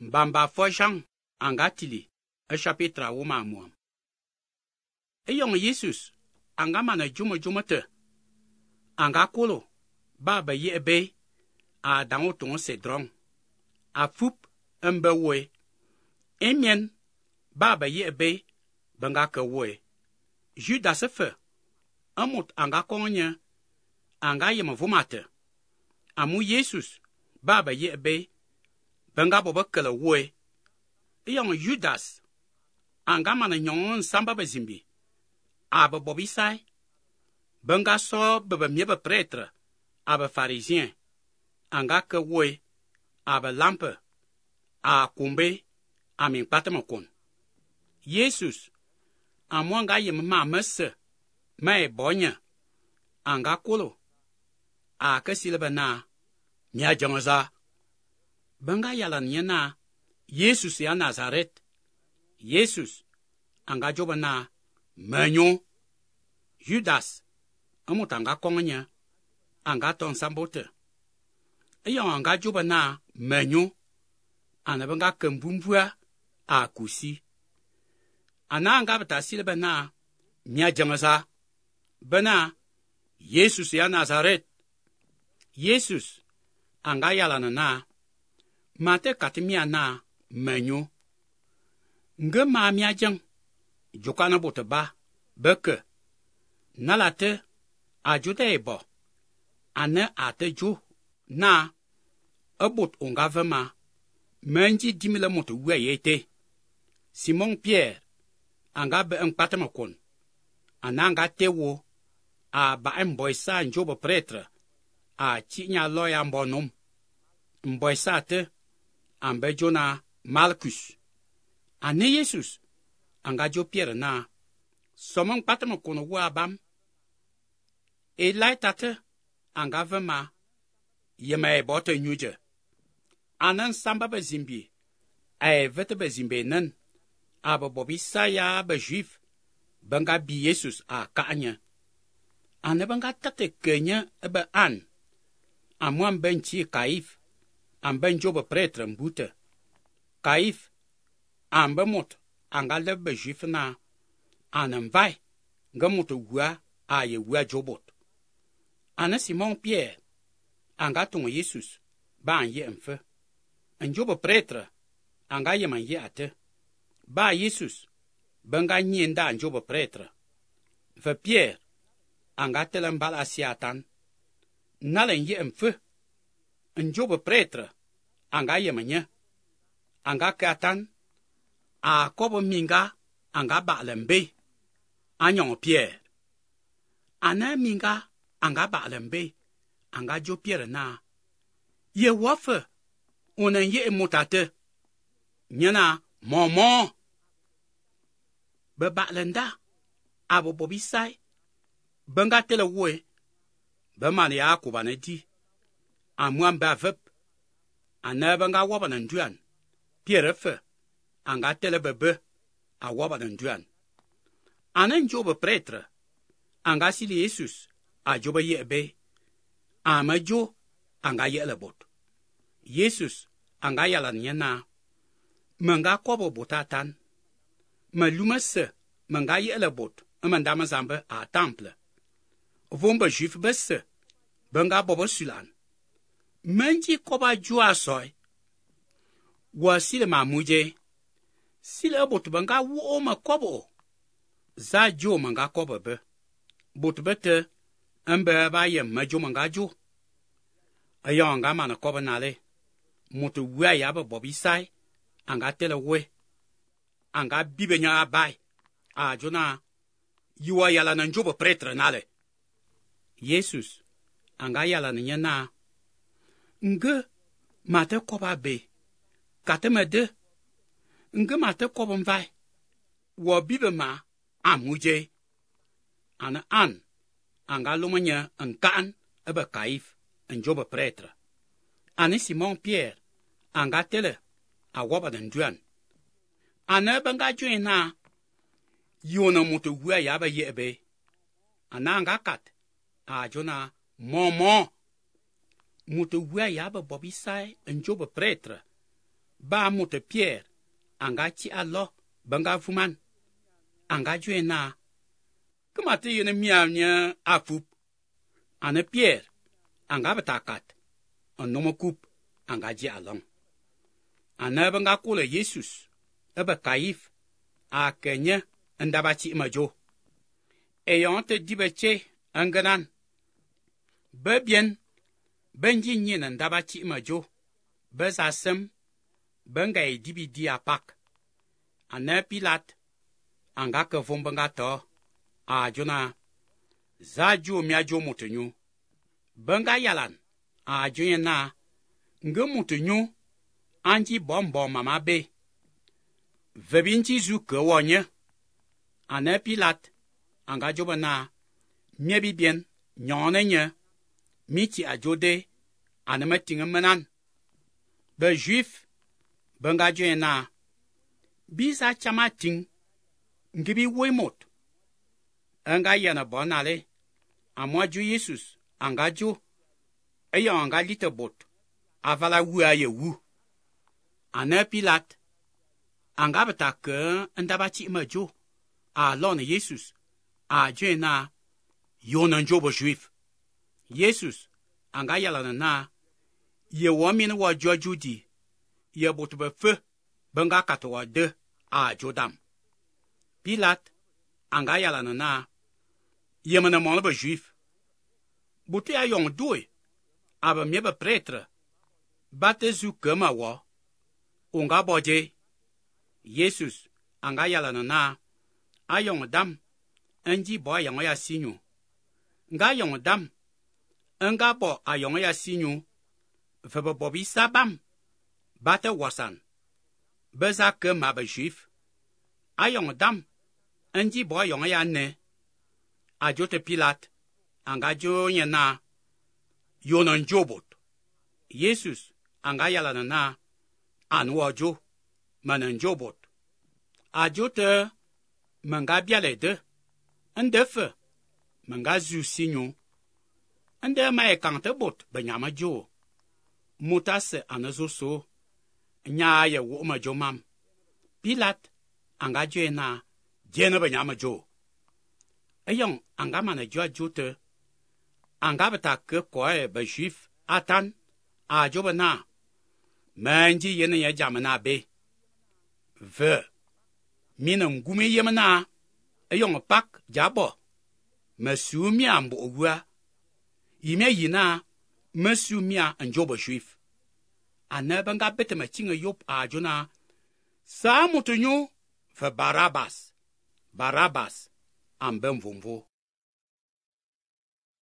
Mbamba fo Jean anga tili chapitre wuma muam. Eyong Jesus anga mana jumo te anga kolo ba ye ebe a dango tongo se drong a fup mbe we emien ba ye ebe banga ke we Judas fe amut anga konye anga yema vumate amu Jesus ba ye ebe banga boba kele we eyong Judas anga mana nyon samba bezimbi aba bobi sai banga so bebe miebe prêtre aba pharisien anga ke we aba lampe a kumbe amin patamokon Jesus amwanga yem ma messe mai bonya anga kolo a kesileba na nya jongaza banga yalan yana Jesus ya Nazaret Jesus anga joba na menyo Judas amutanga kongonya anga ton sambote eyo anga joba na menyo anabanga kembumbua akusi ana anga batasile bana nya jamaza bana Jesus ya Nazaret Jesus anga yalana na mate katimia na menyo nge ma mia jang jukana botaba beke nalate ajude ebo ane ate ju na abot ongavema menji dimile moto weyete Simon Pierre anga be patamokon ananga tewo a ba mboisa njobo pretre a chinya loya mbonum mboisa te ambe jona Malchus ane Jesus anga jo Pierre na somon patamokon wa bam elaitate anga vema yeme bote nyuje anan samba bezimbi vete bezimbe nan aba bobi saya ba juif banga bi Jesus a kanya ane banga tate kenya ebe an amwan benchi Kaif amben jobe pretre mbute Kaif ambe mot anga lebe juif na anan vai ngamoto gua a ye gua jobot ane Simon Pierre anga tongo Jesus ba anye mfe njobe pretre anga ye man ye ate ba Jesus banga nyenda njobe pretre ve Pierre anga telen bala siatan nalen ye mfe njobe pretre anga ye manye anga katan a kobo minga anga ba lembe anyon Pierre ana minga anga ba lembe anga jo Pierre na ye wafe onen ye mutate nyana momo be balenda abo bobi sai banga tele we be man ya kubane di amwan ba vep ana banga wabana nduan Pierre fe anga tele bebe a wabana nduan anen jobe pretre anga sili Jesus a jobe ye be amajo anga ye lebot Jesus anga yalan yana manga kobo botatan malumase manga ye lebot amandama zambe a temple vomba juif besse banga bobo sulan menji koba jua soy wa sile mamuje sile bot banga wo ma kobo za jo manga kobo be bot bete ambe ba ye majo manga jo ayanga mana kobo nale moto wa ya ba bobi sai anga tele we anga bibe nya bai a jona yuwa yala na njobo pretre nale Jesus anga yala nya na nge mate koba be katemede nge mate kobo mvai wo bibe ma amuje ana an anga lomanya ankan ebe Kaif njobo pretre ani Simon Pierre anga tele a waba den duan ana banga join na yona moto gua ya ba yebe ana anga kat a jona momo moto gua ya ba bobi sai njobe pretre ba mute Pierre anga chi alo banga fuman anga jwe na kemate yene miam nya afup ane Pierre anga betakat onoma kup anga ji along ane banga kule Jesus ebe kaif a kenye ndabachi majo eyonte dibeche anganan bebien benji nyina ndabachi majo bezasem benga edibidi apak ane Pilat anga ke vombenga to a jona za jo miajo mutenyu benga yalan a joye na nge mutenyu anji bombo mama be vebinchi zu ke wonye ane Pilat anga joba na miebi bien nyone nye michi ajode ane metinge menan be juif benga joye na bisa chama ting ngibi woimot anga yana bonale amwa ju Jesus anga jo eya anga lite bot avala wu aye wu ane Pilat anga beta ke ndabachi majo a lon Jesus a joye na yonan jobo juif Jesus anga yala na ye womin wa jojudi ye bot be fe benga katwa de a jodam Pilat anga yala na ye mena mon be juif buti a yong doy aba mebe prêtre batezu kema wa unga boje Jesus anga yala na ayong dam enji bo ayong ya sinyu nga yong dam nga bo ayong ya sinyu vebe bobi sabam bate wasan beza kema be juif ayong dam enji bo ayong ya ne ajote Pilat anga jo nyena yonan jobot Jesus anga yala na anwa jo manan jobot ajote manga biale de ndefe manga zu sinyo nde ma kante bot benyama jo mutase anazo so nya ye wo ma jo mam Pilat anga jo na jena benyama jo eyong anga mana jo ajote anga beta ke koe be juif atan a jo bana manji yene ya jamana be ve mina ngumi yemana eyong pak jabo masumia mbo ogwa yime yina masumia anjobo juif anabanga bete machinga yop a jona sa mutunyu fe Barabas ambem vomvo